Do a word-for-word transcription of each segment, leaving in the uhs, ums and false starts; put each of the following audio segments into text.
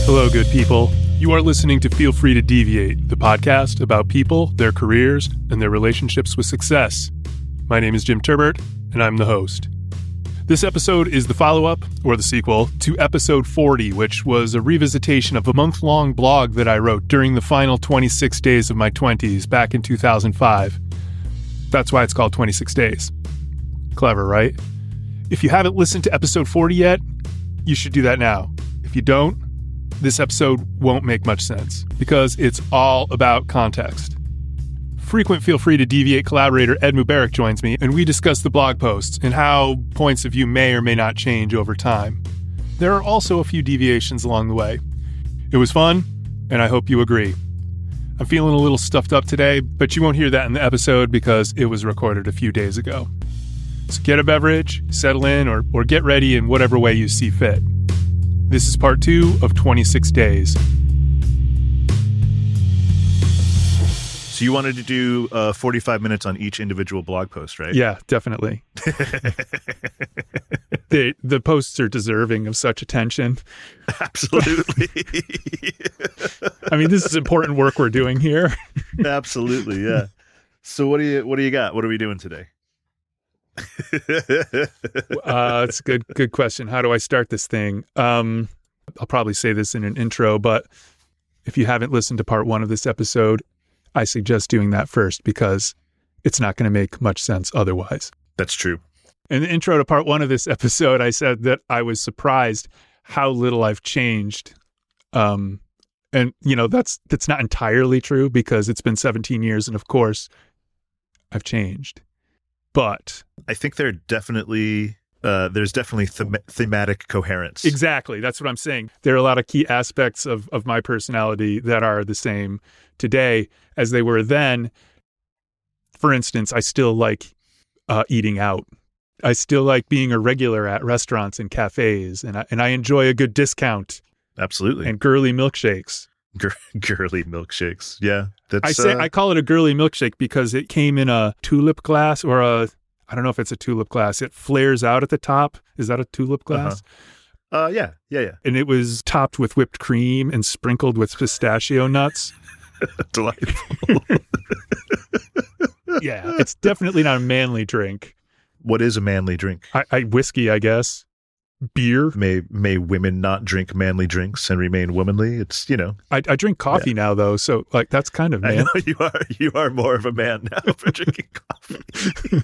Hello, good people. You are listening to Feel Free to Deviate, the podcast about people, their careers, and their relationships with success. My name is Jim Turbert, and I'm the host. This episode is the follow-up, or the sequel, to episode forty, which was a revisitation of a month-long blog that I wrote during the final twenty-six days of my twenties back in two thousand five. That's why it's called twenty-six days. Clever, right? If you haven't listened to episode forty yet, you should do that now. If you don't, this episode won't make much sense, because it's all about context. Frequent Feel Free to Deviate collaborator Ed Mubarak joins me, and we discuss the blog posts and how points of view may or may not change over time. There are also a few deviations along the way. It was fun, and I hope you agree. I'm feeling a little stuffed up today, but you won't hear that in the episode because it was recorded a few days ago. So get a beverage, settle in, or, or get ready in whatever way you see fit. This is part two of twenty-six days. So you wanted to do uh, forty-five minutes on each individual blog post, right? Yeah, definitely. the the posts are deserving of such attention. Absolutely. I mean, this is important work we're doing here. Absolutely, yeah. So what do you what do you got? What are we doing today? uh, it's a good good question. How do I start this thing? Um, I'll probably say this in an intro, but if you haven't listened to part one of this episode, I suggest doing that first because it's not going to make much sense otherwise. That's true. In the intro to part one of this episode, I said that I was surprised how little I've changed. Um, and, you know, that's that's not entirely true because it's been seventeen years and, of course, I've changed. But I think there definitely uh, there's definitely them- thematic coherence. Exactly. That's what I'm saying. There are a lot of key aspects of, of my personality that are the same today as they were then. For instance, I still like uh, eating out. I still like being a regular at restaurants and cafes, and I, and I enjoy a good discount. Absolutely. And girly milkshakes. Gir- girly milkshakes. Yeah. That's, I say uh, I call it a girly milkshake because it came in a tulip glass or a, I don't know if it's a tulip glass. It flares out at the top. Is that a tulip glass? Uh-huh. Uh, yeah. Yeah, yeah. And it was topped with whipped cream and sprinkled with pistachio nuts. Delightful. Yeah, it's definitely not a manly drink. What is a manly drink? I, I whiskey, I guess. Beer. May may women not drink manly drinks and remain womanly? It's, you know. I, I drink coffee yeah. now, though, so like that's kind of man. I know you are you are more of a man now for drinking coffee.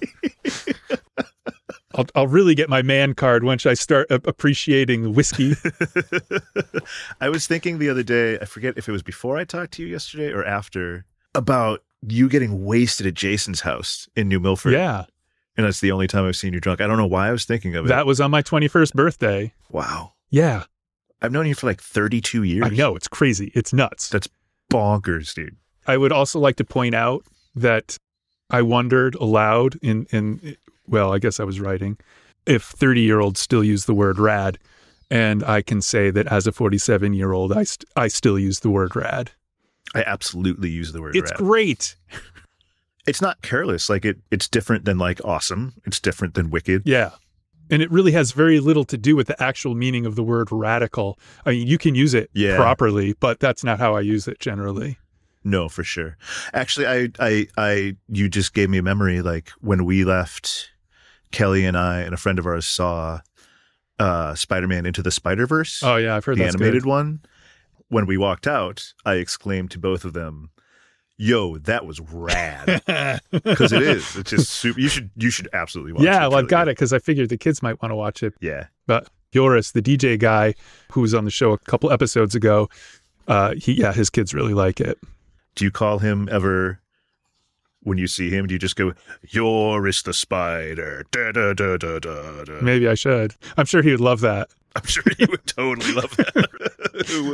I'll I'll really get my man card once I start appreciating whiskey. I was thinking the other day, I forget if it was before I talked to you yesterday or after, about you getting wasted at Jason's house in New Milford. Yeah. And that's the only time I've seen you drunk. I don't know why I was thinking of it. That was on my twenty-first birthday. Wow. Yeah. I've known you for like thirty-two years. I know. It's crazy. It's nuts. That's bonkers, dude. I would also like to point out that I wondered aloud in, in well, I guess I was writing, if thirty-year-olds still use the word rad. And I can say that as a forty-seven-year-old, I, st- I still use the word rad. I absolutely use the word it's rad. It's great. It's not careless. Like it, it's different than like awesome. It's different than wicked. Yeah. And it really has very little to do with the actual meaning of the word radical. I mean, you can use it yeah. properly, but that's not how I use it generally. No, for sure. Actually, I, I, I, you just gave me a memory. Like when we left, Kelly and I and a friend of ours saw uh, Spider-Man Into the Spider-Verse. Oh yeah, I've heard the that's animated good. one. When we walked out, I exclaimed to both of them, "Yo, that was rad!" Because it is. It's just super. You should. You should absolutely watch yeah, it. Yeah, well, I've got good. it because I figured the kids might want to watch it. Yeah. But Joris, the D J guy who was on the show a couple episodes ago, uh, he yeah, his kids really like it. Do you call him ever? When you see him, do you just go, "Joris the Spider"? Da, da, da, da, da, da. Maybe I should. I'm sure he would love that. I'm sure he would totally love that. Who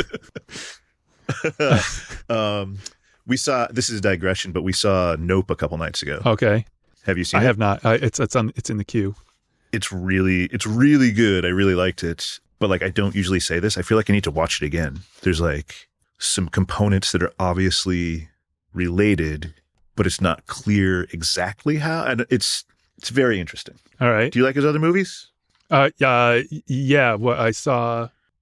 wouldn't? um. We saw, this is a digression, but we saw Nope a couple nights ago. Okay. Have you seen I it? have not. I, it's it's on it's in the queue. It's really it's really good. I really liked it. But like I don't usually say this. I feel like I need to watch it again. There's like some components that are obviously related, but it's not clear exactly how. And it's it's very interesting. All right. Do you like his other movies? Uh, uh yeah. Well, I saw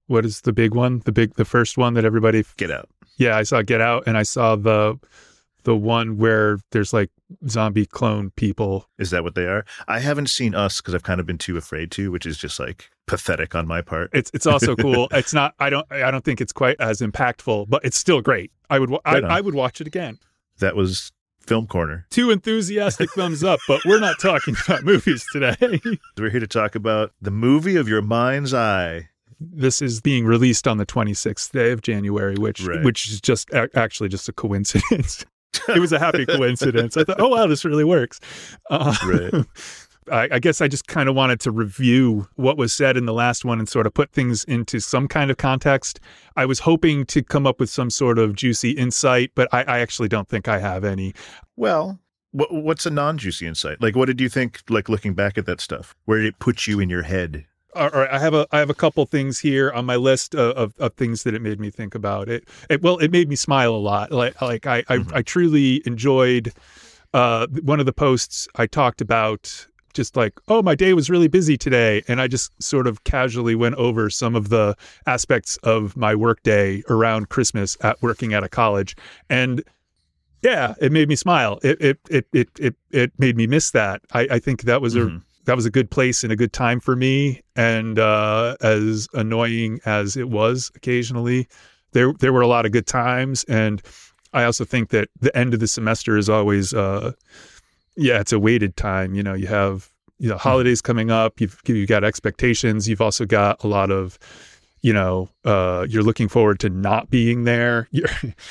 what is the big one? The big, the first one that everybody. Get Out. Yeah, I saw Get Out, and I saw the the one where there's like zombie clone people. Is that what they are? I haven't seen Us because I've kind of been too afraid to, which is just like pathetic on my part. It's it's also cool. It's not. I don't. I don't think it's quite as impactful, but it's still great. I would. I, Right on. I would watch it again. That was Film Corner. Two enthusiastic thumbs up, but we're not talking about movies today. We're here to talk about the movie of your mind's eye. This is being released on the twenty-sixth day of January, which Right. which is just a- actually just a coincidence. It was a happy coincidence. I thought, oh wow, this really works. Uh, Right. I, I guess I just kind of wanted to review what was said in the last one and sort of put things into some kind of context. I was hoping to come up with some sort of juicy insight, but I, I actually don't think I have any. Well, what, what's a non-juicy insight? Like, what did you think, like, looking back at that stuff? Where did it put you in your head? All right, I have a I have a couple things here on my list of, of, of things that it made me think about. It, it well, it made me smile a lot. Like like I Mhm. I, I truly enjoyed uh, one of the posts I talked about. Just like, oh, my day was really busy today. And I just sort of casually went over some of the aspects of my workday around Christmas at working at a college. And yeah, it made me smile. It it it it it, it made me miss that. I, I think that was a Mhm. that was a good place and a good time for me. And uh, as annoying as it was occasionally, there there were a lot of good times. And I also think that the end of the semester is always uh, yeah, it's a weighted time. You know, you have you know holidays coming up. You've you've got expectations. You've also got a lot of, you know, uh, you're looking forward to not being there. You're,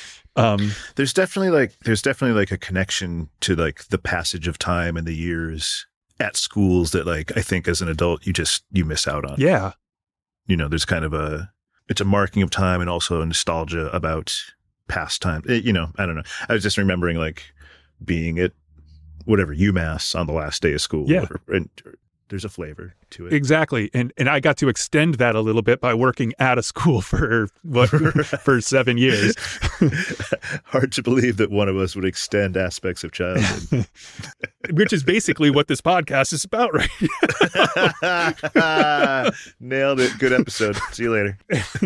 um, There's definitely like there's definitely like a connection to like the passage of time and the years at schools that like I think as an adult you just you miss out on. yeah, You know, there's kind of a it's a marking of time and also a nostalgia about past time. It- you know, I don't know. I was just remembering like being at whatever UMass on the last day of school. Yeah. Whatever, and there's a flavor to it. exactly. And and I got to extend that a little bit by working at a school for what for seven years. Hard to believe that one of us would extend aspects of childhood. Which is basically what this podcast is about, right? Nailed it. Good episode. See you later.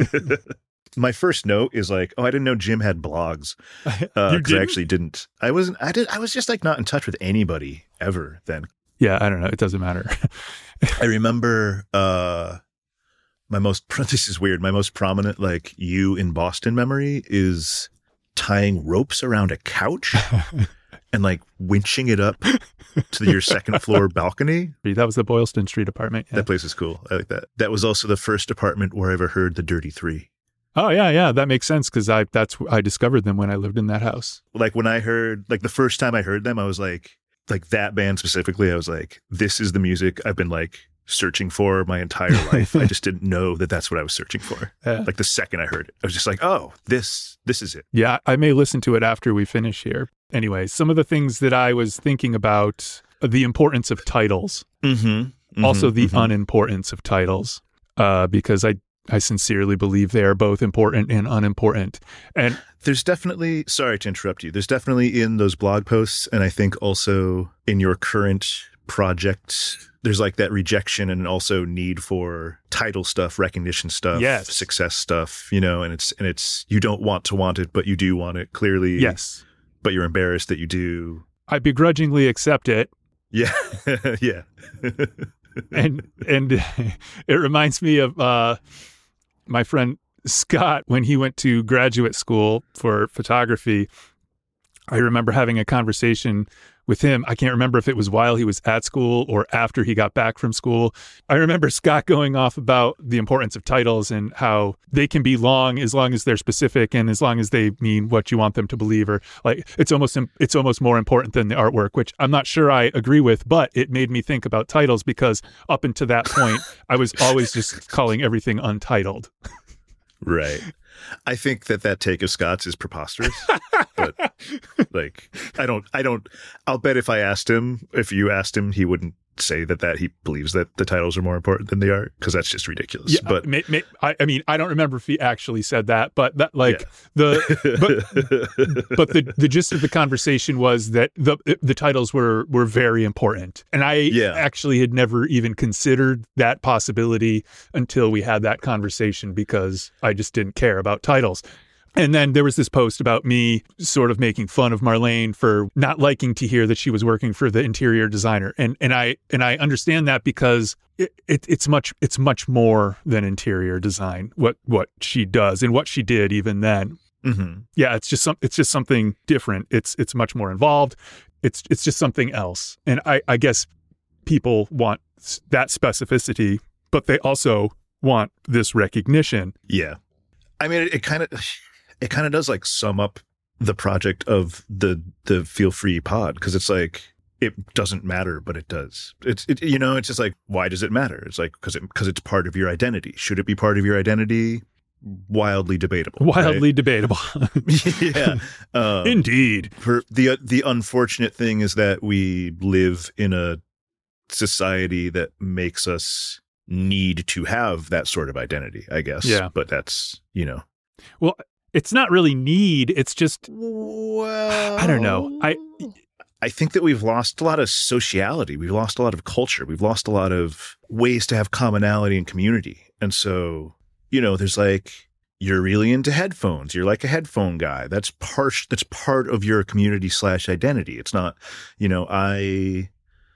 My first note is like, oh, I didn't know Jim had blogs. Uh, You 'cause I didn't? actually didn't. I wasn't. I did. I was just like not in touch with anybody ever then. Yeah, I don't know. It doesn't matter. I remember uh, my most. This is weird. My most prominent like you in Boston memory is tying ropes around a couch and like winching it up to your second floor balcony. That was the Boylston Street apartment. Yeah. That place is cool. I like that. That was also the first apartment where I ever heard the Dirty Three. Oh yeah, yeah. That makes sense because I that's I discovered them when I lived in that house. Like when I heard, like the first time I heard them, I was like, like that band specifically, I was like, this is the music I've been like searching for my entire life. I just didn't know that that's what I was searching for. Yeah. Like the second I heard it, I was just like, oh, this, this is it. Yeah, I may listen to it after we finish here. Anyway, some of the things that I was thinking about the importance of titles, Mm-hmm. also the unimportance of titles, uh, because I I sincerely believe they are both important and unimportant. And There's definitely, sorry to interrupt you, there's definitely in those blog posts, and I think also in your current project, there's like that rejection and also need for title stuff, recognition stuff, Yes. success stuff, you know, and it's, and it's, you don't want to want it, but you do want it clearly. yes, But you're embarrassed that you do. I begrudgingly accept it. Yeah. Yeah. and and it reminds me of uh, my friend Scott when he went to graduate school for photography. I remember having a conversation with him. I can't remember if it was while he was at school or after he got back from school. I remember Scott going off about the importance of titles and how they can be long as long as they're specific and as long as they mean what you want them to believe, or like it's almost it's almost more important than the artwork, which I'm not sure I agree with, but it made me think about titles because up until that point, I was always just calling everything untitled. Right. I think that that take of Scott's is preposterous, but like, I don't, I don't, I'll bet if I asked him, if you asked him, he wouldn't say that, that he believes that the titles are more important than they are, because that's just ridiculous. Yeah, but may, may, I, I mean, I don't remember if he actually said that, but that like yeah. the, but, but the, the gist of the conversation was that the, the titles were, were very important. And I yeah. actually had never even considered that possibility until we had that conversation, because I just didn't care about titles. And then there was this post about me sort of making fun of Marlene for not liking to hear that she was working for the interior designer. And and I and I understand that, because it, it, it's much it's much more than interior design, what what she does and what she did even then. Mm-hmm. Yeah, it's just some it's just something different. It's it's much more involved. It's it's just something else. And I, I guess people want that specificity, but they also want this recognition. Yeah. I mean, it, it kind of it kind of does like sum up the project of the the Feel Free pod, because it's like, it doesn't matter, but it does. It's it, you know, it's just like, why does it matter? It's like, because it, because it's part of your identity. Should it be part of your identity? Wildly debatable. Wildly right? debatable. yeah, um, indeed. For the the unfortunate thing is that we live in a society that makes us need to have that sort of identity, I guess. Yeah, but that's, you know, well, it's not really need. It's just, well, I don't know. I. I think that we've lost a lot of sociality. We've lost a lot of culture. We've lost a lot of ways to have commonality and community. And so, you know, there's like, you're really into headphones. You're like a headphone guy. That's part, that's part of your community slash identity. It's not, you know, I,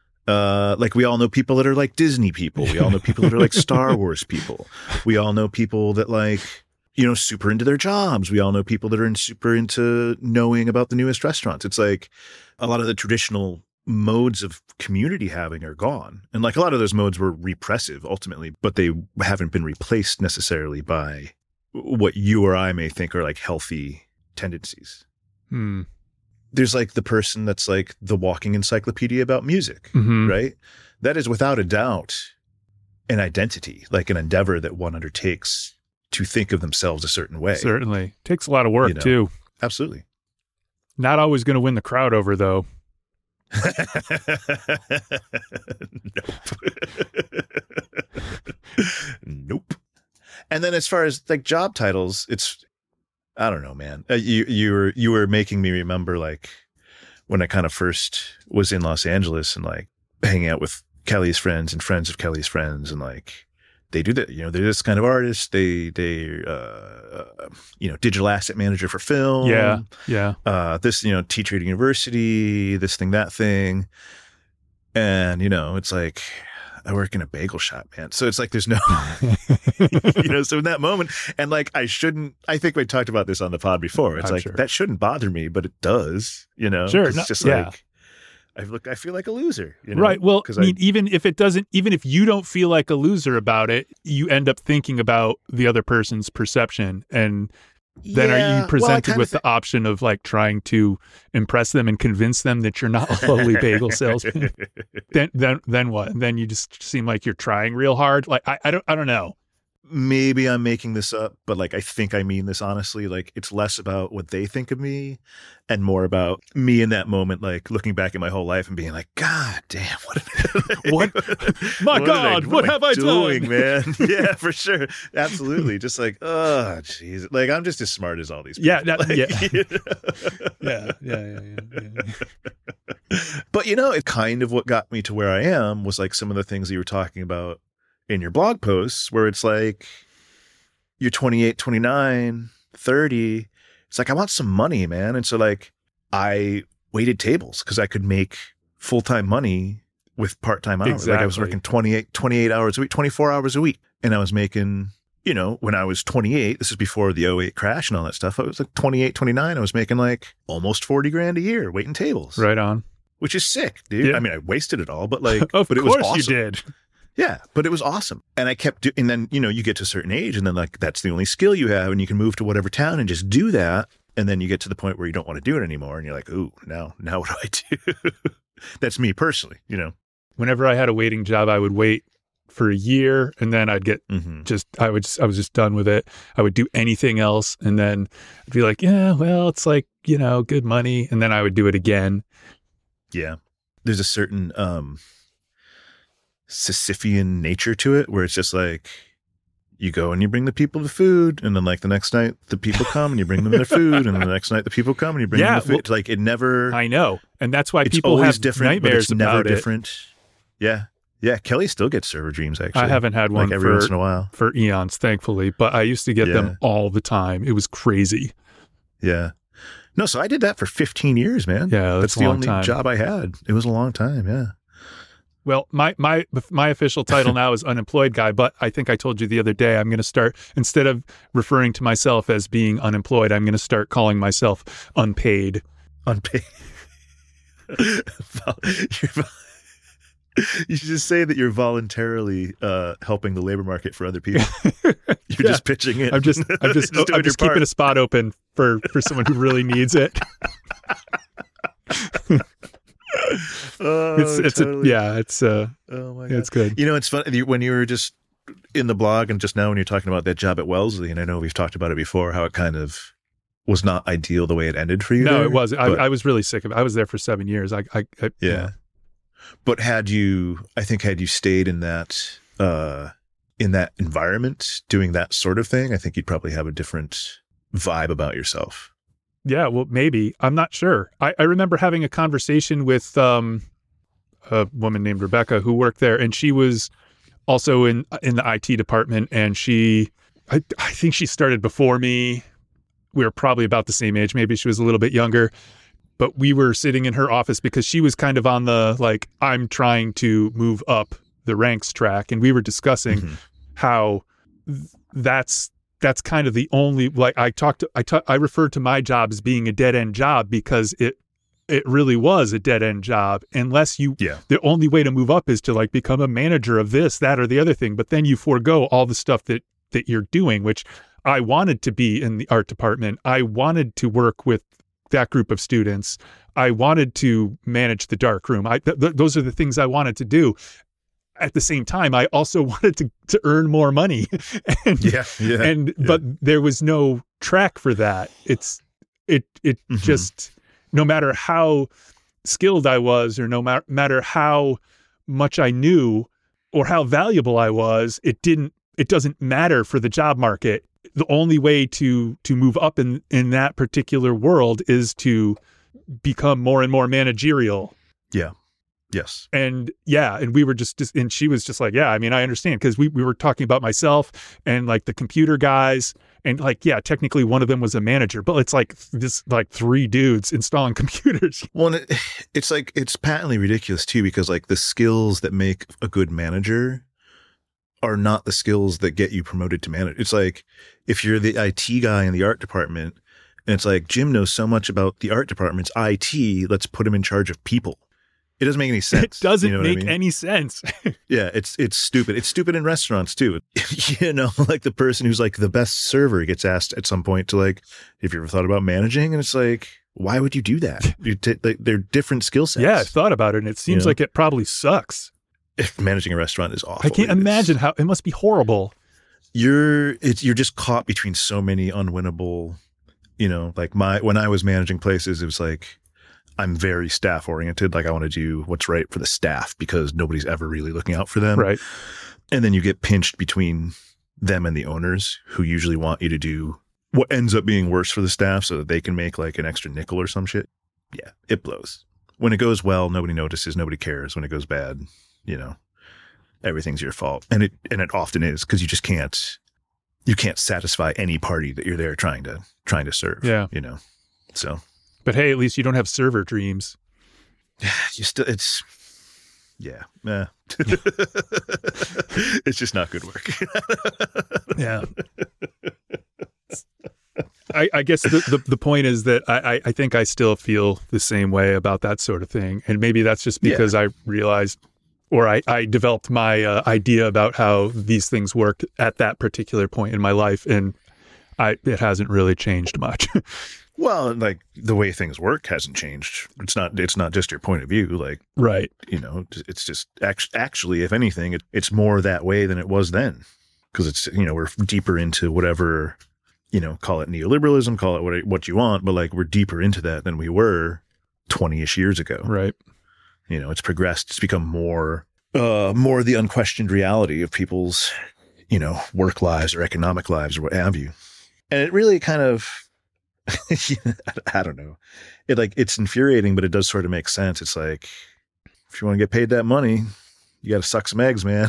uh, like we all know people that are like Disney people. We all know people that are like Star Wars people. We all know people that like, you know, super into their jobs. We all know people that are in super into knowing about the newest restaurants. It's like a lot of the traditional modes of community having are gone. And like a lot of those modes were repressive ultimately, but they haven't been replaced necessarily by what you or I may think are like healthy tendencies. Hmm. There's like the person that's like the walking encyclopedia about music, mm-hmm. right? That is without a doubt an identity, like an endeavor that one undertakes to think of themselves a certain way. Certainly. Takes a lot of work, you know? Too. Absolutely. Not always going to win the crowd over, though. Nope. Nope. And then as far as like job titles, it's, I don't know, man. Uh, you you were you were making me remember like when I kind of first was in Los Angeles and like hanging out with Kelly's friends and friends of Kelly's friends, and like they do that, you know, they're this kind of artist. They they uh, you know, digital asset manager for film. Yeah, yeah. Uh, this, you know, teacher at university, this thing, that thing, and you know, it's like, I work in a bagel shop, man. So it's like, there's no, you know, so in that moment, and like, I shouldn't, I think we talked about this on the pod before. It's I'm like, sure. that shouldn't bother me, but it does, you know? Sure. It's No, just yeah. like, I look, I feel like a loser, you know? Right. Well, I mean, I, even if it doesn't, even if you don't feel like a loser about it, you end up thinking about the other person's perception. And then yeah, are you presented well, with th- the option of like trying to impress them and convince them that you're not a lowly bagel salesman? then, then, then what? And then you just seem like you're trying real hard. Like, I, I don't, I don't know. Maybe I'm making this up, but like, I think I mean this honestly. Like, it's less about what they think of me and more about me in that moment, like looking back at my whole life and being like, God damn, what, what? My what God, I, what, what have I doing, done? man? Yeah, for sure. Absolutely. Just like, oh, jeez. Like, I'm just as smart as all these people. Yeah. That, like, yeah. You know? yeah. Yeah. Yeah. Yeah. Yeah. But, you know, it kind of what got me to where I am was like some of the things that you were talking about in your blog posts, where it's like, you're twenty-eight, twenty-nine, thirty. It's like, I want some money, man. And so like, I waited tables because I could make full-time money with part-time hours. Exactly. Like I was working twenty-eight, twenty-eight hours a week, twenty-four hours a week. And I was making, you know, when I was twenty-eight, this is before the oh eight crash and all that stuff. I was like twenty-eight, twenty-nine. I was making like almost forty grand a year waiting tables. Right on. Which is sick, dude. Yeah. I mean, I wasted it all, but like, of but it course was awesome. you did. Yeah, but it was awesome. And I kept doing, and then, you know, you get to a certain age and then like, that's the only skill you have and you can move to whatever town and just do that. And then you get to the point where you don't want to do it anymore. And you're like, ooh, now, now what do I do? That's me personally, you know? Whenever I had a waiting job, I would wait for a year, and then I'd get Mm-hmm. just, I would, just, I was just done with it. I would do anything else. And then I'd be like, yeah, well, it's like, you know, good money. And then I would do it again. Yeah. There's a certain um, Sisyphean nature to it where it's just like, you go and you bring the people the food, and then like the next night the people come and you bring them their food, and the next night the people come and you bring Yeah, them the food. well, like it never. I know. And that's why it's people always have different, but nightmares it's never about it. different. Yeah, yeah. Kelly still gets server dreams. Actually, I haven't had one like every for, once in a while. for eons, thankfully, but I used to get Yeah. them all the time. It was crazy. Yeah. No, so I did that for fifteen years, man. Yeah, that's that's a the long only time. job I had. It was a long time. Yeah. Well, my my my official title now is unemployed guy, but I think I told you the other day I'm going to start, instead of referring to myself as being unemployed, I'm going to start calling myself unpaid. Unpaid. You should just say that you're voluntarily uh, helping the labor market for other people. You're Yeah. just pitching in. I'm just I'm just, doing I'm just your keeping part. a spot open for for someone who really needs it. Oh, It's it's totally. a, yeah, it's uh Oh my god, it's good. You know, it's fun you- when you were just in the blog, and just now when you're talking about that job at Wellesley, and I know we've talked about it before, how it kind of was not ideal the way it ended for you. No, there, it was. I, but- I was really sick of it. I was there for seven years. I, I, I yeah. But had you, I think, had you stayed in that uh, in that environment doing that sort of thing, I think you'd probably have a different vibe about yourself. Yeah, well, maybe. I'm not sure. I, I remember having a conversation with um, a woman named Rebecca who worked there, and she was also in in the I T department, and she, I, I think she started before me. We were probably about the same age. Maybe she was a little bit younger, but we were sitting in her office because she was kind of on the, like, I'm trying to move up the ranks track, and we were discussing Mhm. how th- that's that's kind of the only, like, I talked to, I ta- I referred to my job as being a dead end job because it it really was a dead end job, unless you, Yeah. the only way to move up is to like become a manager of this, that, or the other thing. But then you forego all the stuff that that you're doing, which I wanted to be in the art department. I wanted to work with that group of students. I wanted to manage the dark room. I th- th- those are the things I wanted to do. At the same time, I also wanted to, to earn more money. and, Yeah. Yeah. and yeah. but there was no track for that. It's it it Mhm. just, no matter how skilled I was, or no ma- matter how much I knew or how valuable I was, it didn't it doesn't matter for the job market. The only way to to move up in in that particular world is to become more and more managerial. Yes. And yeah, and we were just, just and she was just like, yeah, I mean, I understand, because we, we were talking about myself and like the computer guys, and like, yeah, technically one of them was a manager, but it's like this, like three dudes installing computers. Well, and it, it's like, it's patently ridiculous too, because like the skills that make a good manager are not the skills that get you promoted to manager. It's like, if you're the I T guy in the art department, and it's like, Jim knows so much about the art department's I T, let's put him in charge of people. It doesn't make any sense. It doesn't You know what I make mean? any sense. Yeah, it's it's stupid. It's stupid in restaurants too. You know, like the person who's like the best server gets asked at some point to like, have you ever thought about managing? And it's like, why would you do that? You t- like, they're different skill sets. Yeah, I thought about it, and it seems You know? like it probably sucks. If managing a restaurant is awful. I can't It is. imagine how, it must be horrible. You're it's you're just caught between so many unwinnable. You know, like my when I was managing places, it was like, I'm very staff oriented. Like I want to do what's right for the staff because nobody's ever really looking out for them. Right. And then you get pinched between them and the owners, who usually want you to do what ends up being worse for the staff so that they can make like an extra nickel or some shit. Yeah, it blows. When it goes well, nobody notices, nobody cares. When it goes bad, you know, everything's your fault. And it and it often is, because you just can't you can't satisfy any party that you're there trying to trying to serve. Yeah. You know. So But hey, at least you don't have server dreams. you still it's yeah. Eh. It's just not good work. Yeah. I, I guess the, the, the point is that I, I, I think I still feel the same way about that sort of thing. And maybe that's just because I realized, or I, I developed my uh, idea about how these things work at that particular point in my life. And I, it hasn't really changed much. Well, like the way things work hasn't changed. It's not. It's not just your point of view. Like, right. You know, it's just act- actually, if anything, it, it's more that way than it was then, because it's, you know, we're deeper into whatever, you know, call it neoliberalism, call it what what you want, but like we're deeper into that than we were twenty-ish years ago. Right. You know, it's progressed. It's become more, uh, more the unquestioned reality of people's, you know, work lives or economic lives or what have you. And it really kind of, I don't know. It like, it's infuriating, but it does sort of make sense. It's like, if you want to get paid that money, you got to suck some eggs, man.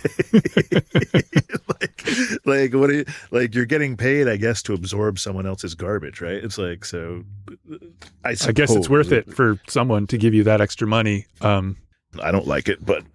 like, like, what? Are you, like, you're getting paid, I guess, to absorb someone else's garbage, right? It's like, so. I, I guess it's worth it for someone to give you that extra money. Um, I don't like it, but,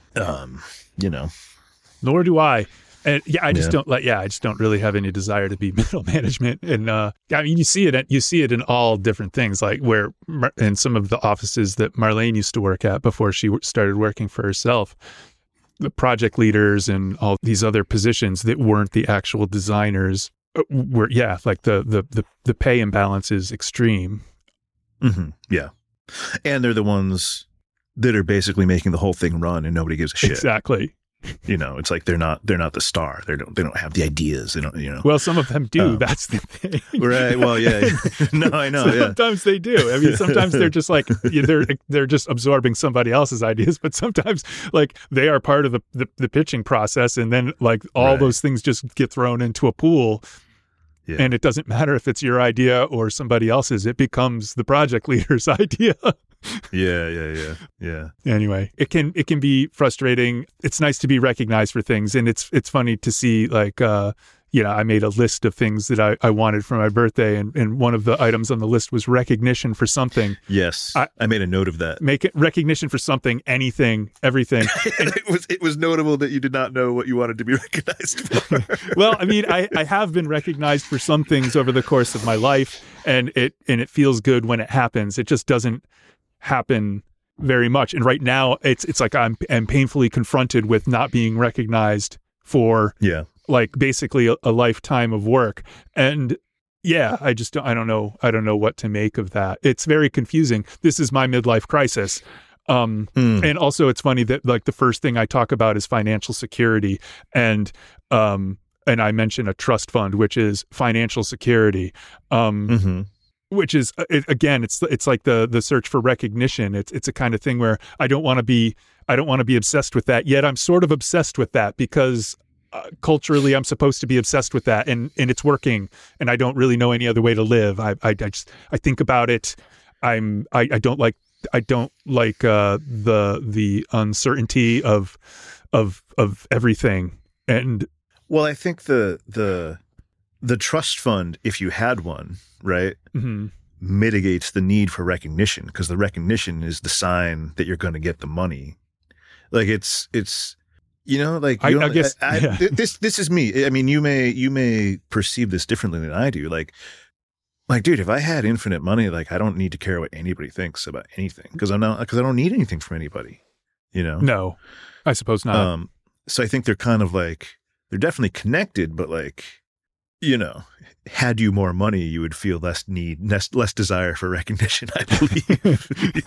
um, you know, nor do I. And yeah, I just Yeah. don't like, yeah, I just don't really have any desire to be middle management. And, uh, I mean, you see it, you see it in all different things, like where Mar- in some of the offices that Marlene used to work at before she w- started working for herself, the project leaders and all these other positions that weren't the actual designers uh, were, yeah, like the, the, the, the pay imbalance is extreme. Mm-hmm. Yeah. And they're the ones that are basically making the whole thing run and nobody gives a shit. Exactly. You know, it's like they're not they're not the star. They don't they don't have the ideas. They don't, you know. Well, some of them do. Um, That's the thing. Right. Well, yeah. No, I know. Yeah. Sometimes they do. I mean, sometimes they're just like they're they're just absorbing somebody else's ideas, but sometimes like they are part of the the, the pitching process, and then like all Right. those things just get thrown into a pool. Yeah. And it doesn't matter if it's your idea or somebody else's. It becomes the project leader's idea. Yeah, yeah, yeah, yeah. Anyway, it can it can be frustrating. It's nice to be recognized for things, and it's it's funny to see like uh, you know, I made a list of things that I, I wanted for my birthday, and, and one of the items on the list was recognition for something. Yes, I, I made a note of that. Make it recognition for something, anything, everything. And it was it was notable that you did not know what you wanted to be recognized for. Well, I mean, I, I have been recognized for some things over the course of my life, and it and it feels good when it happens. It just doesn't happen very much. And right now, it's it's like I'm, I'm painfully confronted with not being recognized for Yeah. like basically a, a lifetime of work. And yeah, I just don't, I don't know. I don't know what to make of that. It's very confusing. This is my midlife crisis. Um, Mm. And also it's funny that like the first thing I talk about is financial security. And, um, and I mention a trust fund, which is financial security. Um, Mm-hmm. Which is it, again, it's it's like the the search for recognition. It's it's a kind of thing where I don't want to be I don't want to be obsessed with that. Yet I'm sort of obsessed with that because uh, culturally I'm supposed to be obsessed with that, and and it's working. And I don't really know any other way to live. I I, I just I think about it. I'm I, I don't like I don't like uh, the the uncertainty of of of everything. And Well, I think the the the trust fund, if you had one, right, mm-hmm. mitigates the need for recognition, because the recognition is the sign that you're going to get the money. Like it's it's you know like you I, I don't- guess I, I, yeah. this this is me. I mean, you may you may perceive this differently than I do. Like like dude, if I had infinite money, like I don't need to care what anybody thinks about anything, because I'm not because I don't need anything from anybody. You know. No, I suppose not. Um. So I think they're kind of like they're definitely connected, but like. You know, had you more money, you would feel less need, less, less desire for recognition, I believe.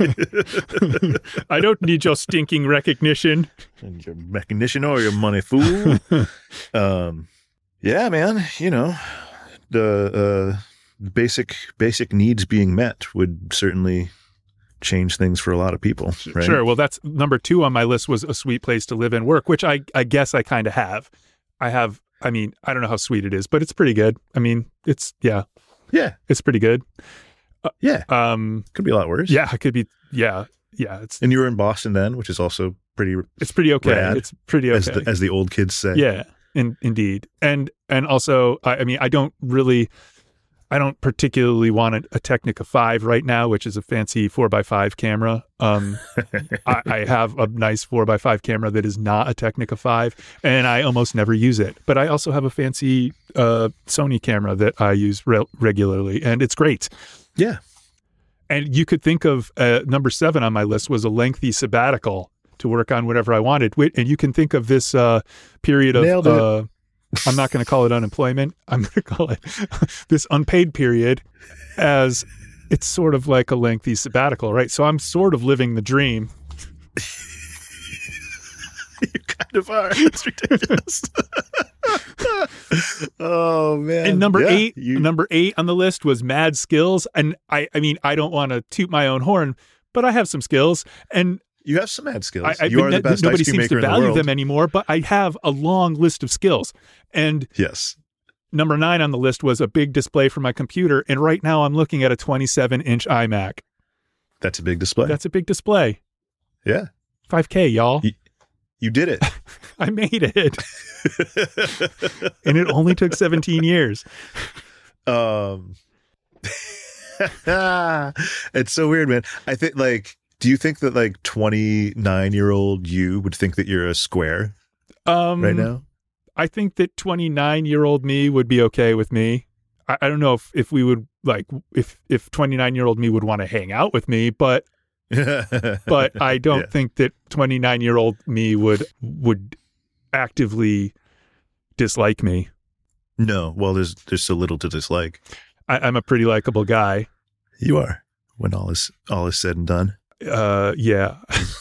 I don't need your stinking recognition. And your recognition or your money, fool. um, yeah, man, you know, the uh, basic basic needs being met would certainly change things for a lot of people, right? Sure. Well, that's number two on my list was a sweet place to live and work, which I, I guess I kind of have. I have. I mean, I don't know how sweet it is, but it's pretty good. I mean, it's, yeah, Yeah, it's pretty good. yeah. Um, Could be a lot worse. yeah, it could be, yeah, yeah, it's, And you were in Boston then, which is also pretty, it's pretty okay. Rad, It's pretty as okay. the, as the old kids say. Yeah, in, indeed. And, and also, I, I mean, I don't really, I don't particularly want a, a Technica five right now, which is a fancy four by five camera. Um, I, I have a nice four by five camera that is not a Technica five, and I almost never use it. But I also have a fancy uh, Sony camera that I use re- regularly, and it's great. Yeah. And you could think of uh, number seven on my list was a lengthy sabbatical to work on whatever I wanted. Wait, and you can think of this uh, period of Nailed it. uh, I'm not going to call it unemployment. I'm going to call it this unpaid period as it's sort of like a lengthy sabbatical, right? So I'm sort of living the dream. You kind of are. It's ridiculous. Oh man. And number Yeah, eight, you- number eight on the list was mad skills. And I, I mean, I don't want to toot my own horn, but I have some skills. And You have some mad skills. I, I, you are the best nobody ice cream seems to maker in the value world. them anymore, but I have a long list of skills. And Yes. number nine on the list was a big display for my computer. And right now I'm looking at a twenty-seven inch iMac. That's a big display. That's a big display. yeah. five K, y'all. You, you did it. I made it. And it only took seventeen years. um It's so weird, man. I think like do you think that like twenty-nine year old you would think that you're a square Um, right now? I think that twenty-nine year old me would be okay with me. I, I don't know if, if we would like, if, if twenty-nine year old me would want to hang out with me, but, but I don't Yeah. think that twenty-nine year old me would, would actively dislike me. No, well there's there's so little to dislike. I, I'm a pretty likable guy. You are when all is all is said and done. Uh, yeah.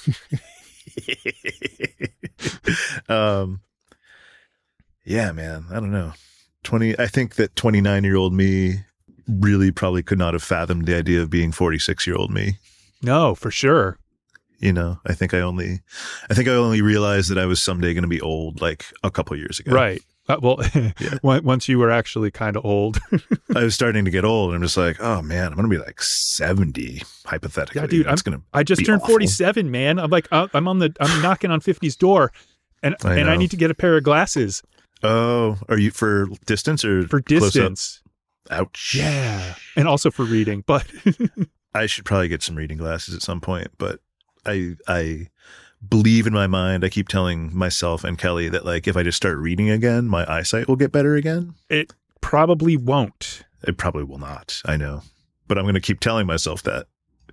um yeah, man, I don't know. twenty I think that twenty-nine year old me really probably could not have fathomed the idea of being forty-six year old me. No, for sure. You know, I think I only I think I only realized that I was someday going to be old like a couple years ago. Right. Uh, well, Yeah. on- once you were actually kind of old. I was starting to get old and I'm just like, oh man, I'm going to be like seventy hypothetically. Yeah, dude, It's going to I just be turned awful. forty-seven, man. I'm like, uh, I'm on the, I'm knocking on fifty's door, and I and I know. need to get a pair of glasses Oh, are you for distance or for close up? distance. Ouch. Yeah, and also for reading. But I should probably get some reading glasses at some point, but I I believe in my mind. I keep telling myself and Kelly that like if I just start reading again, my eyesight will get better again. it probably won't. It probably will not. I know, but I'm going to keep telling myself that.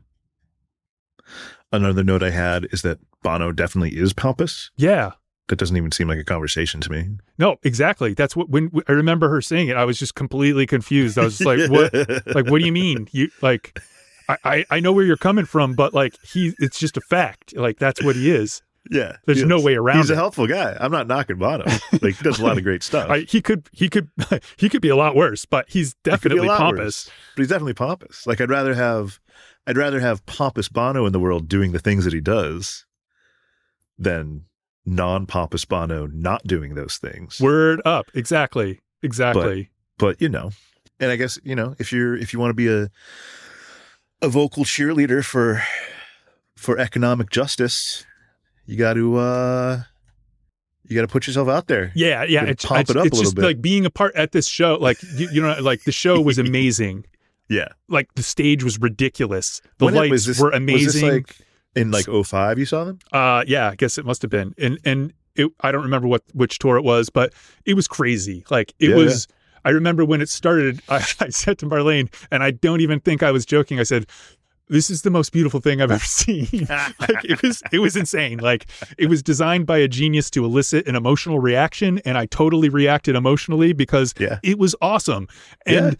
Another note I had is that Bono definitely is pompous. Yeah. That doesn't even seem like a conversation to me. No, exactly. That's what when I remember her saying it, I was just completely confused. I was just like, "What? Like, what do you mean? You like?" I, I, I know where you're coming from, but like he, it's just a fact. Like that's what he is. Yeah, There's he no is. way around He's it. a helpful guy. I'm not knocking Bono. Like he does a lot of great stuff. I, he could, he could, he could be a lot worse, but he's He could be a definitely lot pompous. worse, but he's definitely pompous. Like I'd rather have, I'd rather have pompous Bono in the world doing the things that he does, than non-pompous Bono not doing those things. Word up, exactly, exactly. But you know, and I guess you know if you're if you want to be a a vocal cheerleader for for economic justice, you got to uh you got to put yourself out there. Yeah, yeah. Gotta It's, pump it's, it up a it's little just bit. like being a part at this show. Like you, you know, like the show was amazing. Yeah. Like the stage was ridiculous. The When it- lights was this- were Was amazing. this like in like oh five you saw them? uh, yeah, I guess it must have been. And and it, I don't remember what which tour it was, but it was crazy. Like it Yeah, was. I remember when it started. I, I said to Marlene, and I don't even think I was joking. I said, "This is the most beautiful thing I've ever seen." Like it was, it was insane. Like it was designed by a genius to elicit an emotional reaction, and I totally reacted emotionally because Yeah. it was awesome. And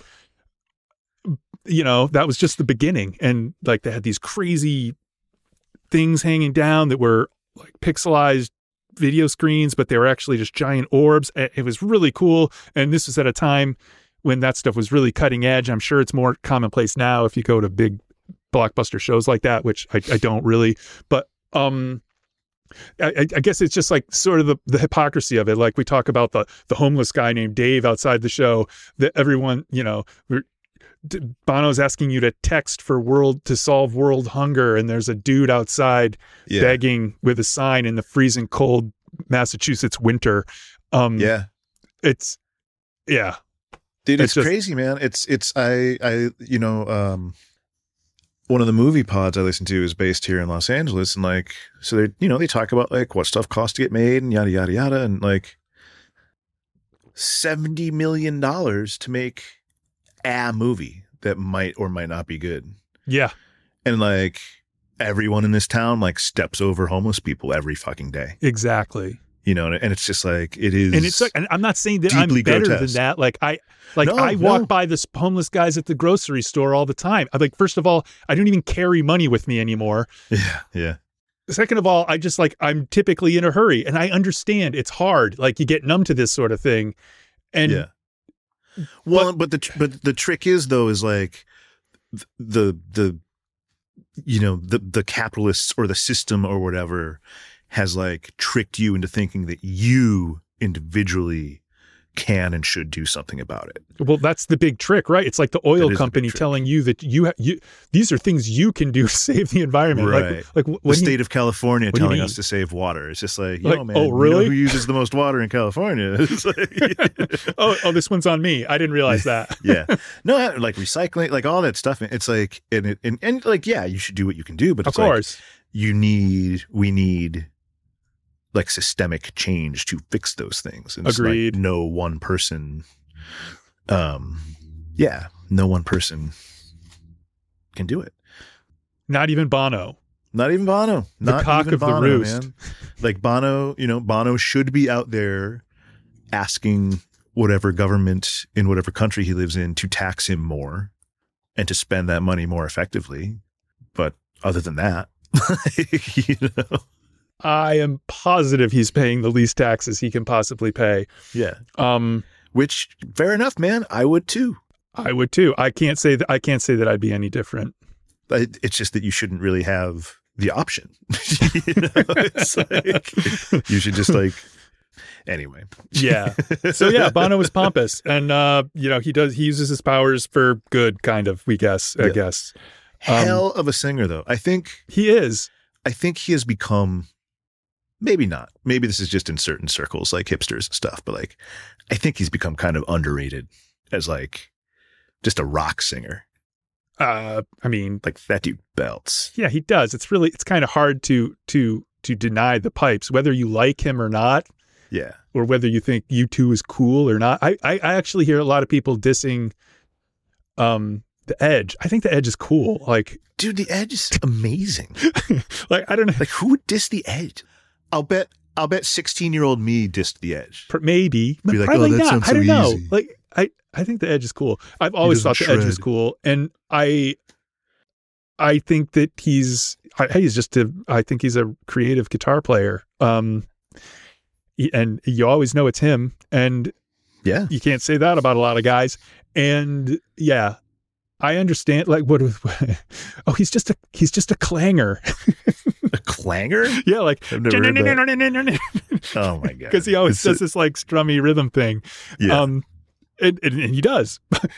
you know, that was just the beginning. And like they had these crazy things hanging down that were like pixelized video screens, but they were actually just giant orbs. It it was really cool. And this was at a time when that stuff was really cutting edge. I'm sure it's more commonplace now if you go to big blockbuster shows like that, which I, I don't really, but, um, I, I guess it's just like sort of the, the hypocrisy of it. Like we talk about the, the homeless guy named Dave outside the show that everyone, you know, we're, Bono's asking you to text for world to solve world hunger. And there's a dude outside Yeah. begging with a sign in the freezing cold Massachusetts winter. Um, Yeah. it's, yeah. Dude, It's it's, just- crazy, man. It's it's I I you know, um one of the movie pods I listen to is based here in Los Angeles, and like so they you know, they talk about like what stuff costs to get made and yada yada yada, and like seventy million dollars to make a movie that might or might not be good. Yeah. And like everyone in this town like steps over homeless people every fucking day. Exactly. You know, and it's just like, it is. And it's like, and I'm not saying that I'm better grotesque. than that. Like I, like No, I walk no. by this homeless guys at the grocery store all the time. I like, first of all, I don't even carry money with me anymore. Yeah. Yeah. Second of all, I just like, I'm typically in a hurry, and I understand it's hard. Like you get numb to this sort of thing. And yeah. Well, but, but the, but the trick is though, is like the, the, you know, the, the capitalists or the system or whatever has like tricked you into thinking that you individually can and should do something about it. well, that's the big trick, right? It's like the oil That is the company big trick. telling you that you, ha- you, these are things you can do to save the environment. Right. Like, like wh- The what do you- state of California what do you telling mean? us to save water. It's just like, Like, yo, man, oh, you know really? who uses the most water in California? It's like, oh, oh, this one's on me. I didn't realize that. yeah. No, like recycling, like all that stuff. It's like, and, it, and, and like, yeah, you should do what you can do, but Of it's like, course. you need, we need like systemic change to fix those things. And it's like Agreed. no one person, um, yeah, no one person can do it. Not even Bono. Not even Bono. The Not cock even of the Bono, roost. man. Like Bono, you know, Bono should be out there asking whatever government in whatever country he lives in to tax him more and to spend that money more effectively. But other than that, like, you know, I am positive he's paying the least taxes he can possibly pay. yeah. Um, Which, fair enough, man. I would too. I would too. I can't say that. I can't say that I'd be any different. But it's just that you shouldn't really have the option. You know, it's like you should just like anyway. Yeah. So yeah, Bono is pompous, and uh, you know he does. He uses his powers for good, kind of. We guess. I Yeah. guess Um, Hell of a singer, though. I think. he is. I think he has become. Maybe not. Maybe this is just in certain circles, like hipsters and stuff. But like, I think he's become kind of underrated as like just a rock singer. Uh, I mean, Like that dude belts. yeah, he does. It's really. It's kind of hard to to to deny the pipes, whether you like him or not. Yeah. Or whether you think U two is cool or not. I, I, I actually hear a lot of people dissing um, the Edge. I think the Edge is cool. Like, Dude, the Edge is amazing. like I don't know. Like who would diss the Edge? I'll bet. I'll bet sixteen-year-old me dissed the Edge. pr- Maybe, but Be like, probably "Oh, that not. sounds I don't so know. easy." Like, I, I think the Edge is cool. I've always thought doesn't the Edge was shred. cool, and I, I think that he's. I, he's just a. I think he's a creative guitar player. Um, he- and you always know it's him, and Yeah. you can't say that about a lot of guys. And yeah, I understand. Like, what? Oh, he's just a he's just a clanger. A clanger? Yeah, like I've never heard that. because Oh my god. he always It's does a- this like strummy rhythm thing. Yeah. Um, and, and, and he does.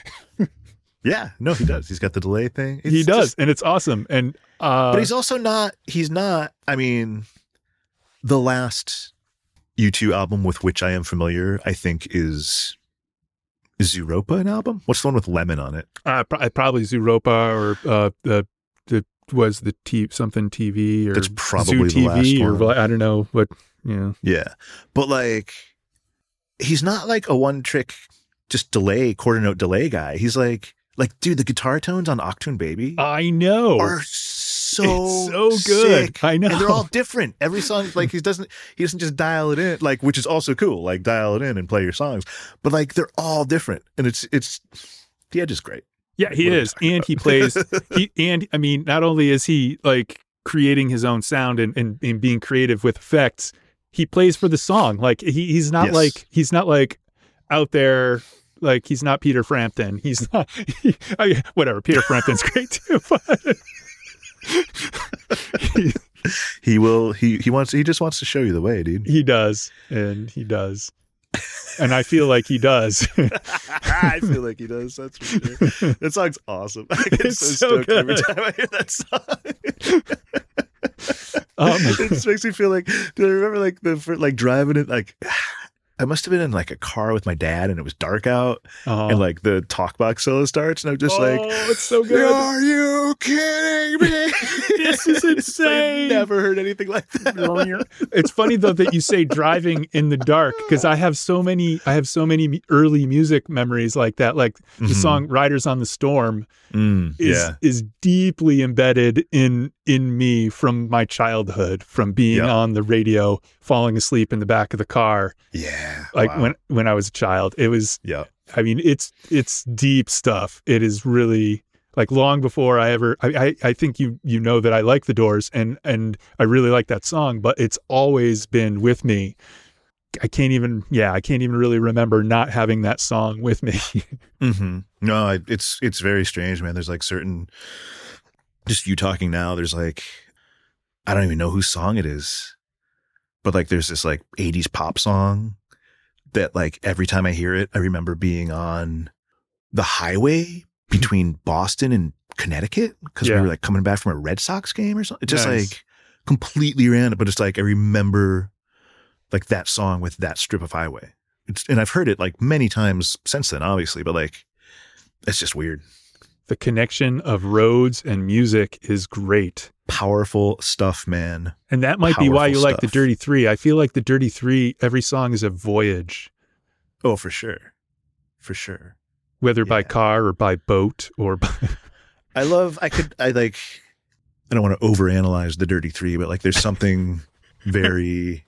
Yeah. No, he does. He's got the delay thing. It's he does, just- and it's awesome. And uh, but he's also not. He's not. I mean, the last U two album with which I am familiar, I think, is is Zooropa an album? What's the one with Lemon on it? uh, pro- probably Zooropa or uh, the the was the T something T V or That's probably Zoo the last T V or one. I don't know what. Yeah, Yeah, but like, he's not like a one trick just delay quarter note delay guy. He's like, like, dude, the guitar tones on Octoon Baby I know. are so It's so good. sick. I know. and they're all different. Every song, like he doesn't he doesn't just dial it in, like, which is also cool. Like dial it in and play your songs, but like they're all different, and it's it's the Edge is great. Yeah, he What are we is, talking and about? he plays. He and I mean, not only is he like creating his own sound and, and, and being creative with effects, he plays for the song. Like he, he's not Yes. like he's not like out there. Like he's not Peter Frampton. He's not. He, I, whatever. Peter Frampton's great too. But he, He will he he wants he just wants to show you the way, dude. he does, and he does, and I feel like he does. I feel like he does. That's for sure. That song's awesome. I get It's so, so stoked every good. time I hear that song. Um, It just makes me feel like. Do I remember like the for, like driving it like. I must have been in like a car with my dad, and it was dark out, uh, and like the talk box solo starts, and I'm just like, oh, it's so good. "Are you kidding me? This is insane. I never heard anything like that. It's funny though that you say driving in the dark, because I have so many I have so many early music memories like that. Like the Mhm. song Riders on the Storm Mm, is yeah. is deeply embedded in in me from my childhood, from being Yeah. on the radio, falling asleep in the back of the car, Yeah. like Wow. when when I was a child. It was Yeah. I mean, it's it's deep stuff. It is really like long before I ever. I, I I think you you know that I like the Doors, and and I really like that song, but it's always been with me. I can't even. Yeah, I can't even really remember not having that song with me. Mm-hmm. No, I, it's it's very strange, man. There's like certain, just you talking now. There's like, I don't even know whose song it is, but like there's this like eighties pop song that like every time I hear it, I remember being on the highway between Boston and Connecticut because Yeah. we were like coming back from a Red Sox game or something. It's just Nice. like completely random, but it's like I remember like that song with that strip of highway. It's, and I've heard it like many times since then, obviously, but like it's just weird. The connection of roads and music is great. Powerful stuff, man. And that might be why you Powerful like the stuff. Dirty Three. I feel like the Dirty Three, every song is a voyage, Oh, for sure. For sure. whether by Yeah. car or by boat or by. I love, I could, I like, I don't want to overanalyze the Dirty Three, but like there's something very,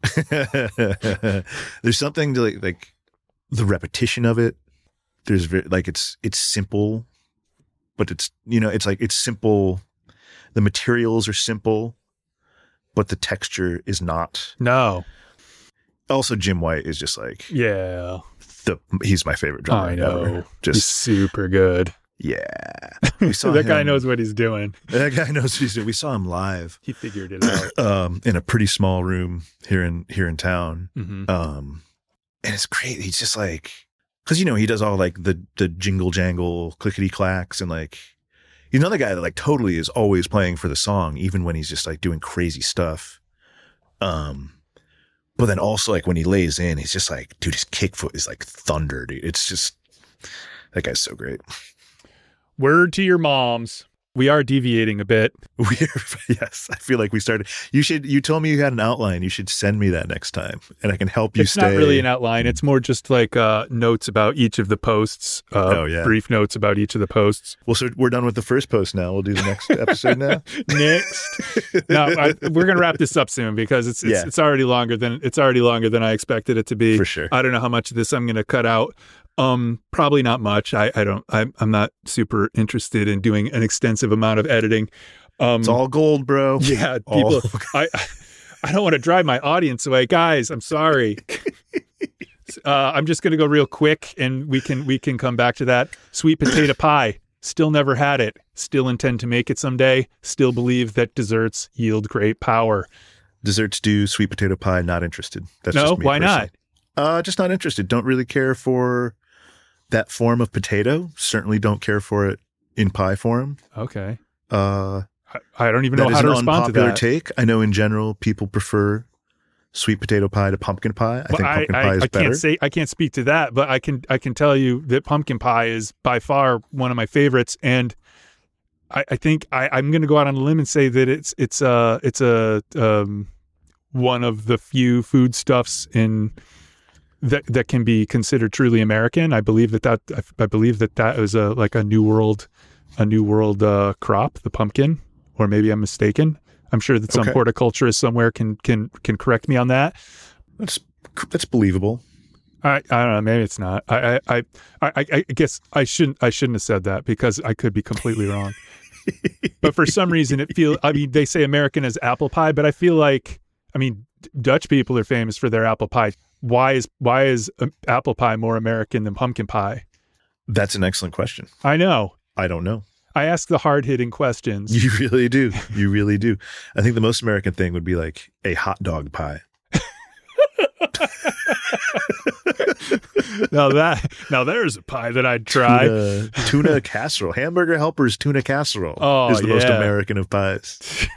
there's something to like, like the repetition of it. There's very, like, it's, it's simple, but it's, you know, it's like, it's simple. The materials are simple, but the texture is not. No. Also, Jim White is just like, Yeah. the, he's my favorite drummer. I know. ever. He's Just, super good. yeah. We saw That guy him- knows what he's doing. That guy knows what he's doing. We saw him live. He figured it out. um, in a pretty small room here in here in town. hmm Um, and it's great. He's just like, because you know he does all like the the jingle jangle clickety clacks and like he's another guy that like totally is always playing for the song, even when he's just like doing crazy stuff. Um, but then also like when he lays in, he's just like, dude, his kick foot is like thunder, dude. It's just that guy's so great. Word to your moms. We are deviating a bit. We're, yes, I feel like we started. You should. You told me you had an outline. You should send me that next time, and I can help you It's stay. not really an outline. It's more just like uh, notes about each of the posts. Uh, Oh, yeah. Brief notes about each of the posts. Well, so we're done with the first post now. We'll do the next episode now. Next. No, I, we're gonna wrap this up soon because it's it's, Yeah. it's already longer than it's already longer than I expected it to be. For sure. I don't know how much of this I'm gonna cut out. Um, probably not much. I, I don't. I'm I'm not super interested in doing an extensive amount of editing. Um, It's all gold, bro. yeah, all- people. I I don't want to drive my audience away, guys. I'm sorry. Uh, I'm just gonna go real quick, and we can we can come back to that. Sweet potato pie. Still never had it. Still intend to make it someday. Still believe that desserts yield great power. Desserts do sweet potato pie. Not interested. That's No, just me why not? personally. Uh, just not interested. Don't really care for that form of potato. Certainly don't care for it in pie form. Okay. Uh, I, I don't even that know is how to an respond to unpopular that. take. I know in general people prefer sweet potato pie to pumpkin pie. I Well, think pumpkin I, pie I, is I better. can't say I can't speak to that, but I can I can tell you that pumpkin pie is by far one of my favorites, and I, I think I, I'm going to go out on a limb and say that it's it's a it's a um, one of the few foodstuffs in that that can be considered truly American. I believe that that I, I believe that that is a like a new world a new world uh, crop, the pumpkin, or maybe I'm mistaken. I'm sure that some Okay. horticulturist somewhere can can can correct me on that. That's that's believable. I, I don't know. Maybe it's not. I, I, I, I, I guess I shouldn't. I shouldn't have said that because I could be completely wrong. But for some reason, it feels. I mean, they say American is apple pie, but I feel like. I mean, D- Dutch people are famous for their apple pie. Why is why is um, apple pie more American than pumpkin pie? That's an excellent question. I know. I don't know. I ask the hard hitting questions. You really do. You really do. I think the most American thing would be like a hot dog pie. now that now there's a pie that I'd try. Tuna, tuna casserole. Hamburger Helper's tuna casserole Oh, is the most yeah. American of pies.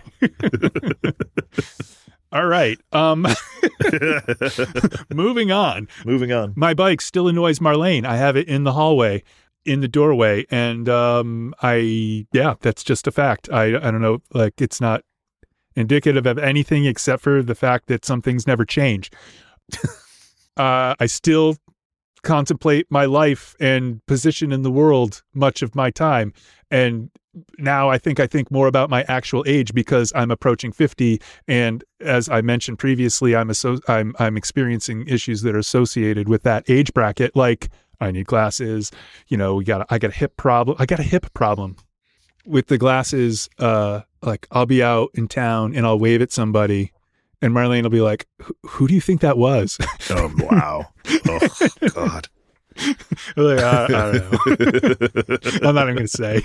All right. Um, moving on. Moving on. My bike still annoys Marlene. I have it in the hallway. in the doorway. And um, I, yeah, that's just a fact. I, I don't know, like it's not indicative of anything except for the fact that some things never change. uh, I still contemplate my life and position in the world much of my time. And now I think I think more about my actual age because I'm approaching fifty. And as I mentioned previously, I'm, asso- I'm, I'm experiencing issues that are associated with that age bracket. Like I need glasses, you know, we got, I got a hip problem. I got a hip problem with the glasses. Uh, like I'll be out in town and I'll wave at somebody and Marlene will be like, who do you think that was? Oh, wow. Oh, God. Like, I, I don't know. I'm not even going to say.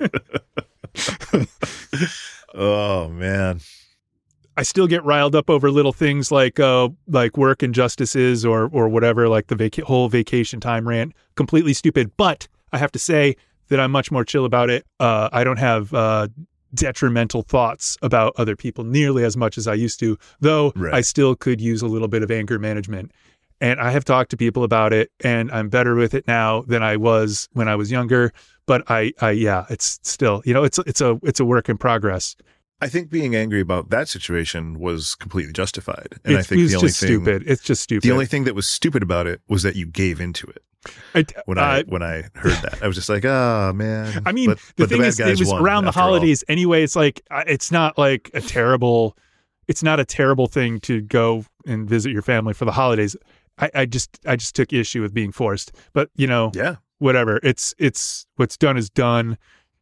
Oh, man. I still get riled up over little things like uh, like work injustices or or whatever, like the vaca- whole vacation time rant. Completely stupid. But I have to say that I'm much more chill about it. Uh, I don't have uh, detrimental thoughts about other people nearly as much as I used to, though Right. I still could use a little bit of anger management. And I have talked to people about it, and I'm better with it now than I was when I was younger. But I, I, yeah, it's still, you know, it's it's a it's a work in progress. I think being angry about that situation was completely justified, and It's, I think it's the only just thing, stupid. It's just stupid. the only thing that was stupid about it was that you gave into it. I, When I uh, when I heard that, I was just like, oh man. I mean, but, the but thing bad is, it guys was won, around the after all. holidays anyway. It's like uh, it's not like a terrible, it's not a terrible thing to go and visit your family for the holidays. I, I just I just took issue with being forced, but you know, Yeah. whatever. It's it's what's done is done.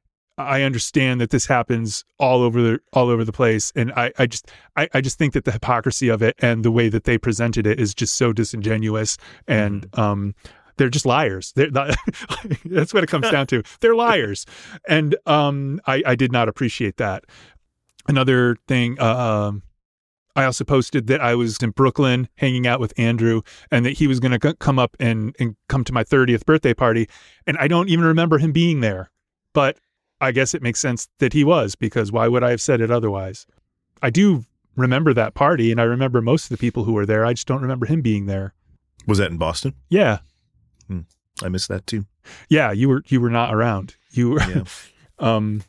I understand that this happens all over the all over the place, and I, I just I, I just think that the hypocrisy of it and the way that they presented it is just so disingenuous, and Mm-hmm. um, they're just liars. They're not, that's what it comes down to. They're liars, and um, I, I did not appreciate that. Another thing, uh, um, I also posted that I was in Brooklyn hanging out with Andrew, and that he was going to come up and and come to my thirtieth birthday party, and I don't even remember him being there, but I guess it makes sense that he was, because why would I have said it otherwise? I do remember that party, and I remember most of the people who were there. I just don't remember him being there. Was that in Boston? Yeah. I missed that too. Yeah, you were you were not around. You were, Yeah. um,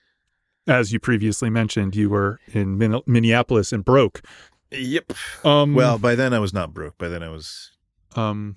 as you previously mentioned, you were in Min- Minneapolis and broke. Yep. Um, Well, by then I was not broke. By then I was. um,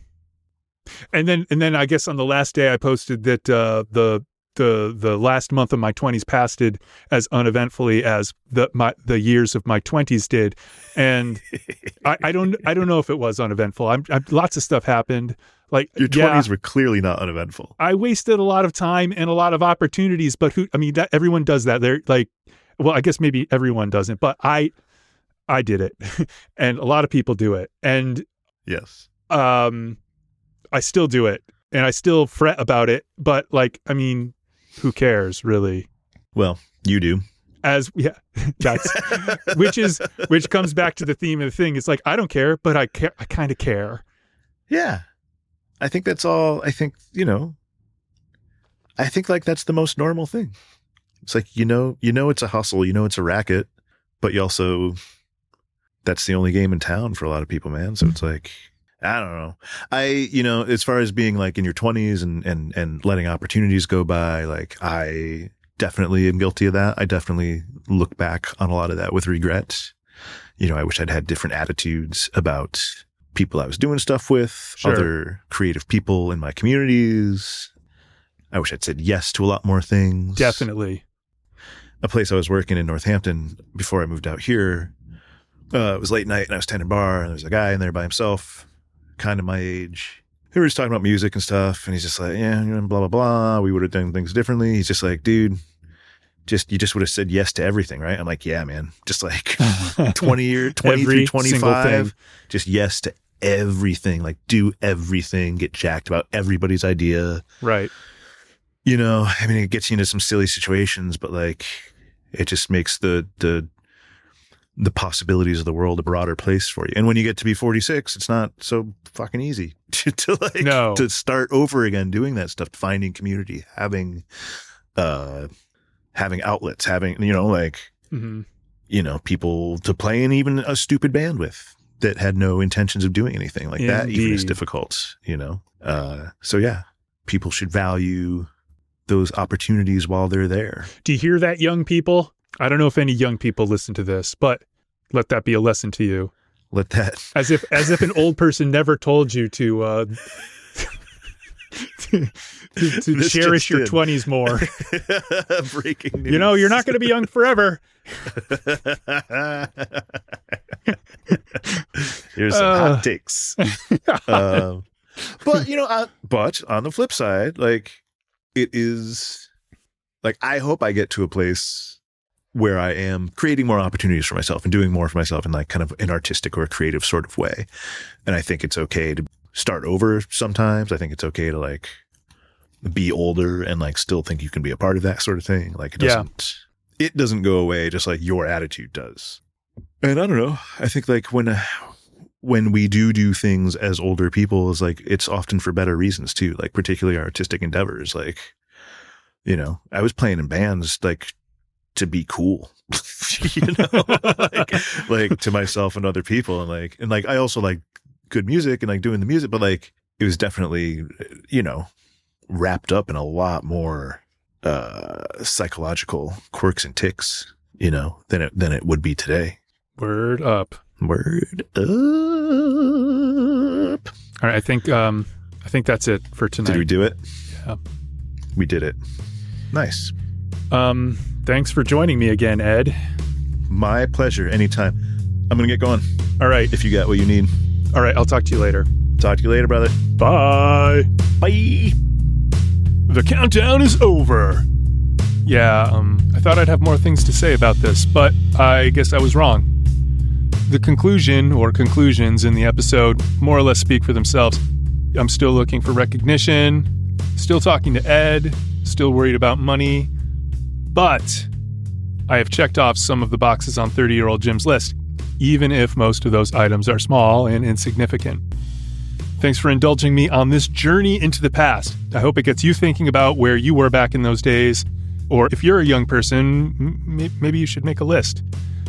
and then and then I guess on the last day I posted that uh, the the the last month of my twenties passed it as uneventfully as the my the years of my twenties did, and I, I don't I don't know if it was uneventful. I'm, I'm lots of stuff happened. Like Your yeah, twenties were clearly not uneventful. I wasted a lot of time and a lot of opportunities, but who, I mean, that, everyone does that. They're like, well, I guess maybe everyone doesn't, but I, I did it and a lot of people do it. And, Yes. um, I still do it and I still fret about it, but like, I mean, who cares really? Well, you do. As yeah, that's, which is, which comes back to the theme of the thing. It's like, I don't care, but I care. I kind of care. Yeah. I think that's all. I think, you know, I think like that's the most normal thing. It's like, you know, you know, it's a hustle, you know, it's a racket, but you also, that's the only game in town for a lot of people, man. So it's like, I don't know. I, you know, as far as being like in your twenties and, and, and letting opportunities go by, like I definitely am guilty of that. I definitely look back on a lot of that with regret. You know, I wish I'd had different attitudes about people I was doing stuff with, Sure. other creative people in my communities. I wish I'd said yes to a lot more things. Definitely. A place I was working in Northampton before I moved out here, uh, it was late night and I was tending bar and there was a guy in there by himself, kind of my age. We were just talking about music and stuff, and he's just like, yeah, you know, blah, blah, blah. We would have done things differently. He's just like, dude, just you just would have said yes to everything, right? I'm like, yeah, man. Just like twenty year, twenty Every through single twenty-five, thing. just yes to everything. Like do everything, get jacked about everybody's idea. Right. You know, I mean, it gets you into some silly situations, but like it just makes the the the possibilities of the world a broader place for you. And when you get to be forty-six, it's not so fucking easy to, to like No. to start over again doing that stuff, finding community, having uh having outlets, having, you know, like, Mm-hmm. you know, people to play in even a stupid band with that had no intentions of doing anything like that even is Indeed. difficult, you know? Uh, so yeah, people should value those opportunities while they're there. Do you hear that, young people? I don't know if any young people listen to this, but let that be a lesson to you. Let that as if as if an old person never told you to uh, to, to, to cherish your twenties more. Breaking news. You know, you're not going to be young forever. Here's some Uh. hot takes. um, but you know, uh, but on the flip side, like it is, like I hope I get to a place where I am creating more opportunities for myself and doing more for myself in like kind of an artistic or a creative sort of way. And I think it's okay to start over sometimes. I think it's okay to like be older and like still think you can be a part of that sort of thing. Like it doesn't, yeah. it doesn't go away just like your attitude does. And I don't know. I think like when, uh, when we do do things as older people is like, it's often for better reasons too, like particularly artistic endeavors. Like, you know, I was playing in bands like to be cool, you know, like, like to myself and other people. And like, and like, I also like good music and like doing the music, but like, it was definitely, you know, wrapped up in a lot more, uh, psychological quirks and ticks, you know, than it, than it would be today. Word up. Word up. All right. I think, um, I think that's it for tonight. Did we do it? Yeah. We did it. Nice. Um, thanks for joining me again, Ed. My pleasure. Anytime. I'm going to get going. All right. If you got what you need. All right. I'll talk to you later. Talk to you later, brother. Bye. Bye. The countdown is over. Yeah, um, I thought I'd have more things to say about this, but I guess I was wrong. The conclusion or conclusions in the episode more or less speak for themselves. I'm still looking for recognition, still talking to Ed, still worried about money, but I have checked off some of the boxes on thirty-year-old Jim's list, even if most of those items are small and insignificant. Thanks for indulging me on this journey into the past. I hope it gets you thinking about where you were back in those days, or if you're a young person, m- maybe you should make a list.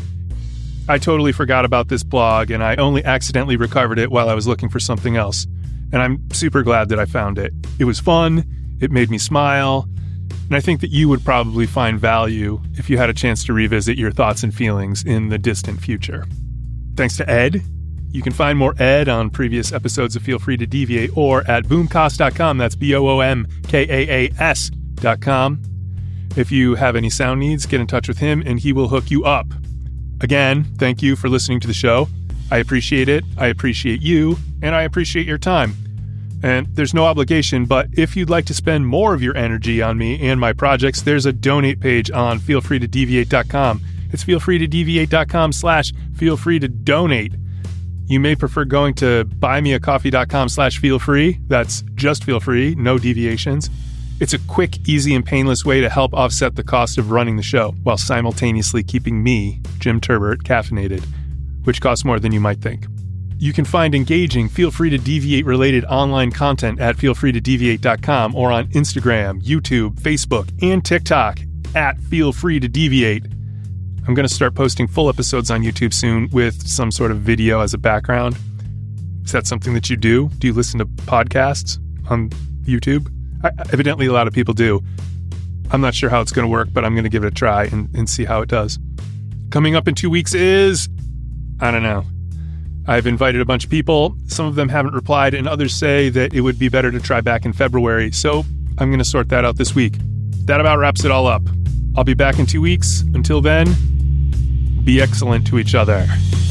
I totally forgot about this blog, and I only accidentally recovered it while I was looking for something else. And I'm super glad that I found it. It was fun, it made me smile, and I think that you would probably find value if you had a chance to revisit your thoughts and feelings in the distant future. Thanks to Ed. You can find more Ed on previous episodes of Feel Free to Deviate or at boomcast dot com. That's B O O M K A A S dot com. If you have any sound needs, get in touch with him and he will hook you up. Again, thank you for listening to the show. I appreciate it. I appreciate you, and I appreciate your time. And there's no obligation, but if you'd like to spend more of your energy on me and my projects, there's a donate page on feel free to deviate dot com. It's feel free to deviate dot com slash feel free to donate. You may prefer going to buy me a coffee dot com slash feel free. That's just feel free, no deviations. It's a quick, easy, and painless way to help offset the cost of running the show while simultaneously keeping me, Jim Turbert, caffeinated, which costs more than you might think. You can find engaging Feel Free to Deviate related online content at feel free to deviate dot com or on Instagram, YouTube, Facebook, and TikTok at Feel Free to Deviate. I'm going to start posting full episodes on YouTube soon with some sort of video as a background. Is that something that you do? Do you listen to podcasts on YouTube? I, evidently, a lot of people do. I'm not sure how it's going to work, but I'm going to give it a try and, and see how it does. Coming up in two weeks is, I don't know. I've invited a bunch of people. Some of them haven't replied, and others say that it would be better to try back in February. So I'm going to sort that out this week. That about wraps it all up. I'll be back in two weeks. Until then, be excellent to each other.